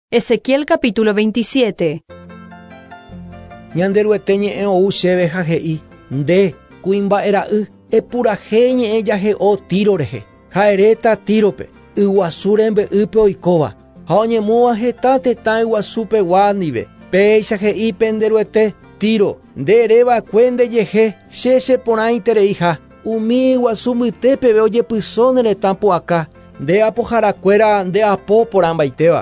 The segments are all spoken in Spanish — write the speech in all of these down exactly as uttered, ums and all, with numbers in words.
Ezequiel capítulo veintisiete. Ñanderueteñe e ou chéve hahei nde kuimba'era'y epurahéñe jahe o Tiro rehe ha'eréta Tírope yguasu rembe'ýpe oikóva ha oñemóva heta tetã yguasupegua ndive péicha he'i penderuete Tiro nde'ereva'ekue ndejehe che cheporãitereiha umi yguasu mbytépeve ojepysó ne retã pu'aka nde apoharakuéra ndeapo porãmbaitéva.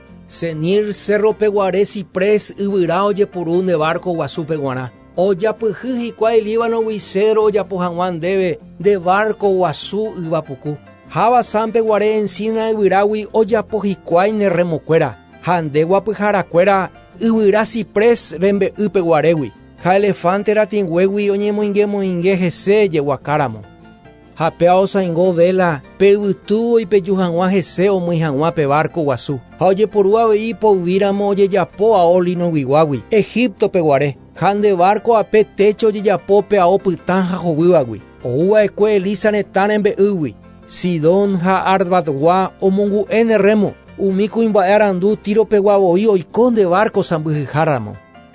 Senir Cerro Peguare Ciprés yvyra ojepuru nde barco guasupe g̃uarã ojapyhy hikuái Líbano Guicedro ojapo hag̃ua ndéve nde barco guasu yvapuku ha Bazán Peguare Encina yvyrágui ojapo hikuái ne remokuéra ha nde guapyharakuéra yvyra Ciprés rembe'y peguarégui ha Elefante ratinguégui oñemoingemoinge hese jeguakáramo ha pe osãingo vela pe yvytu oipeju hag̃ua hese omýi hag̃ua pe barco guasu ha ojepuru avei pouvíramo ojejapo ao linog̃uiguágui Egipto peguare ha nde barco ape techo ojejapo pe ao pytã ha hovývagui ouva'ekue Elisa retã rembe'ýgui Sidón ha Arvadgua omongu'e ne remo umi kuimba'e arandu Tiro peguavoi oiko nde barco sãmbyhyháramo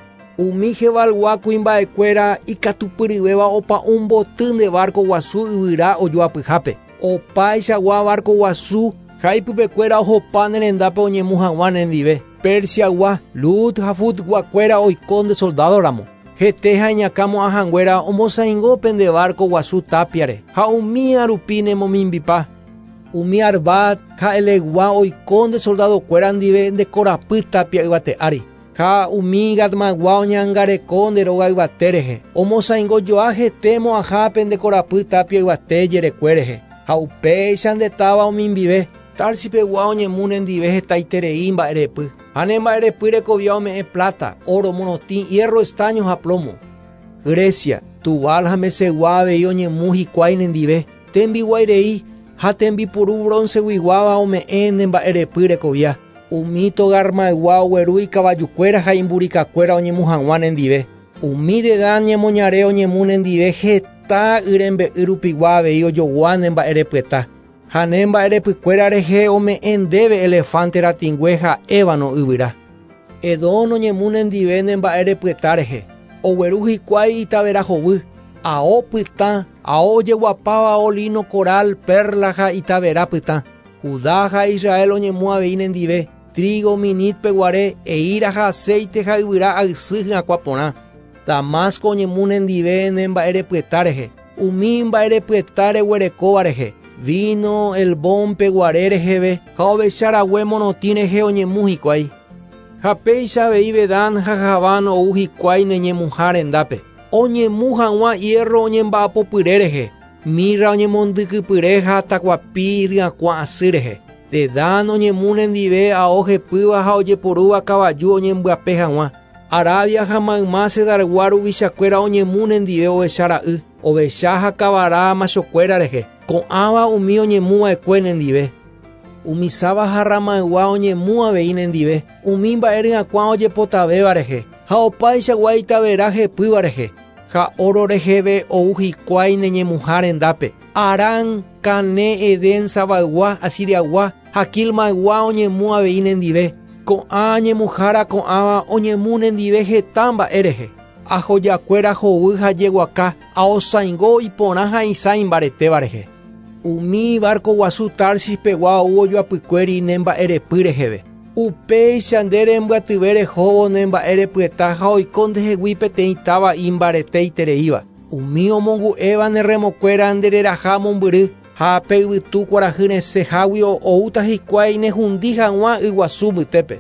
umi hevalgua kuimba'ekuéra ikatupyryvéva opa omboty nde barco guasu yvyra ojoapyhápe opaichagua barco guasu ha ipypekuéra ohopa ne rendápe oñemu hag̃ua nendive Persiagua Lut ha Futguakuéra oiko nde soldadoramo hete ha iñakãmo'ãhanguéra omosãingo pe nde barco guasu Tapiare ha umi arupi nemomimbipa umi Arbat ha Elegua oiko nde soldadokuéra ndive nde korapy Tapia yvate'ári ha umi Gatmagua oñangareko nde róga yvate rehe omosãingojoa hete mo'ãhápe nde korapy Tapia yvate jerekue rehe ha upéicha nde táva omimbive Tarsipegua oñemu nendive hetaiterei mba'erepy ha ne mba'erepy rekovia ome'ẽ plata, oro, monotĩ, hierro, estaño ha plomo. Grecia, Tubal ha Mesegua avei oñemu hikuái nendive tembiguairei ha tembipuru bronceguiguáva ome'ẽ ne mba'erepy rekovia umi Togarmaegua oguerúi kavajukuéra ha imburikakuéra oñemu hag̃ua nendive umi Dedán ñemoñare oñemu nendive heta y rembe'y rupigua avei ojogua ne mba'erepyeta ha ne mba'erepykuéra rehe ome'ẽ ndéve Elefante ratingue ha Ébano yvyra Edom oñemu nendive ne mba'erepyeta rehe ogueru hikuái Itavera hovy ao pytã ao ojeguapáva ao lino coral perla ha Itavera pytã Judá ha Israel oñemu avei nendive trigo minit peguare eíra ha aceite ha yvyra aysy hyakuã porã Damasco oñemu nendive ne mba'erepyeta rehe umi mba'erepyeta reguerekóva rehe vino Elbón peguare reheve ha ovecharague monotĩ rehe oñemu hikuái ha péicha avei Dedán ha Javán ou hikuái ne ñemuha rendápe oñemu hag̃ua hierro oñemba'apopyre rehe mirra oñemondykypyre ha takuapi ryakuã asy rehe Dedán oñemu nendive ao hepýva ha ojeporúva kavaju oñembyape hag̃ua Arabia ha mayma Cedargua ruvichakuéra oñemu nendive ovechara'y ovecha ha kavara machokuéra rehe ko'ãva umi oñemuva'ekue nendive umi Saba ha Ramaygua oñemu avei nendive umi mba'e ryakuã ojepotavéva rehe ha opaichagua Itavera hepýva rehe ha oro reheve ou hikuái ne ñemuha rendápe Arán Cané Edén Savaygua Asiriagua ha Quilmaygua oñemu avei nendive ko'ã ñemuhára ko'ãva oñemu nendive heta mba'e rehe ahojakuéra hovy ha jeguaka aosãingo iporã ha isã imbaretéva rehe umi barco guasu Tarsis pegua ou ojoapykuéri ne mba'erepy reheve upéicha nde rembyatýve rehóvo ne mba'erepyeta ha oiko ndehegui peteĩ táva imbaretéitereíva umi omongu'éva ne remokuéra ndereraha mombyry ha pe yvytu kuarahy nesehágui oúta hikuái ne hundi hag̃ua yguasu mbytépe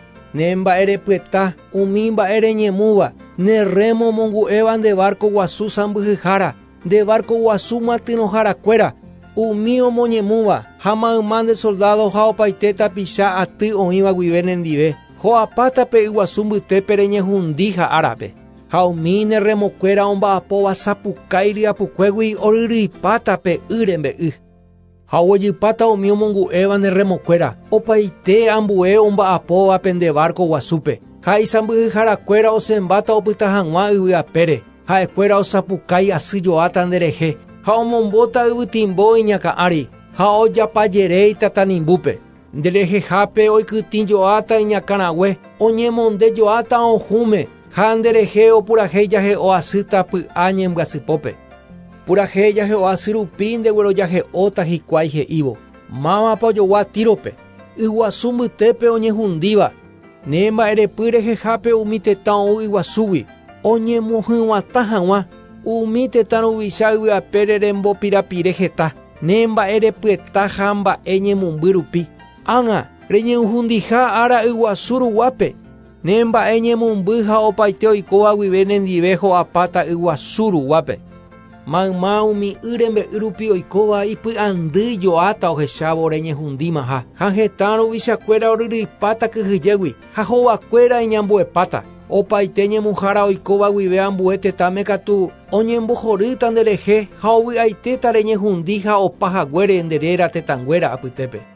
ne mba'erepyeta umi mba'e reñemúva ne remo omongu'éva nde barco guasu sãmbyhyhára nde barco guasu matynoharakuéra umi omoñemúva ha mayma nde soldado ha opaite tapicha aty oĩva guive nendive ho'apáta pe yguasu mbytépe reñehundi ha árape ha umi ne remokuéra omba'apóva sapukái ryapukuégui oryrýipáta pe y rembe'y ha oguejypáta umi omongu'éva ne remokuéra opaite ambue omba'apóva pe nde barco guasúpe ha isãmbyhyharakuéra osẽmbáta opyta hag̃ua yvy'apére ha'ekuéra osapukái asyjoáta nderehe ha omombóta yvytimbo iñakã'ári ha ojapajerei tatanimbúpe nderehehápe oikytĩjoáta iñakãrague, oñemondejoáta ohúme, ha nderehe opurahéi jahe'o asy tapy'a ñembyasýpópe. Purahéi jahe'o asy rupi ndeguero jahe'óta hikuái he'ívo. Mávapa ojogua tírope. Yguasu mbytépe oñehundíva. Ne mba'erepy rehehápe umi tetã ou yguasúgui. Oñemohyg̃uatã hag̃ua. Umi tetã ruvicha yvyapére rembopirapire heta. Ne mba'erepyeta ha mba'e ñemomby rupi. Ág̃a reñe'ũhundiha ára yguasu ruguápe. Ne mba'e ñemomby ha opaite oikóva guive nendive ho'apáta yguasu ruguápe. Mayma umi y rembe'y rupi oikóva ipy'andy joáta ohechávo reñehundímaha. Ha heta ruvichakuéra oryrypáta kyhyjégui ha hovakuéra iñambuepáta. Opaite ñemuhára oikóva guive ambue tetãme katu oñembohorýta nderehe ha ovy'aitéta reñehundi ha opahaguére nderéra tetãnguéra apytépe.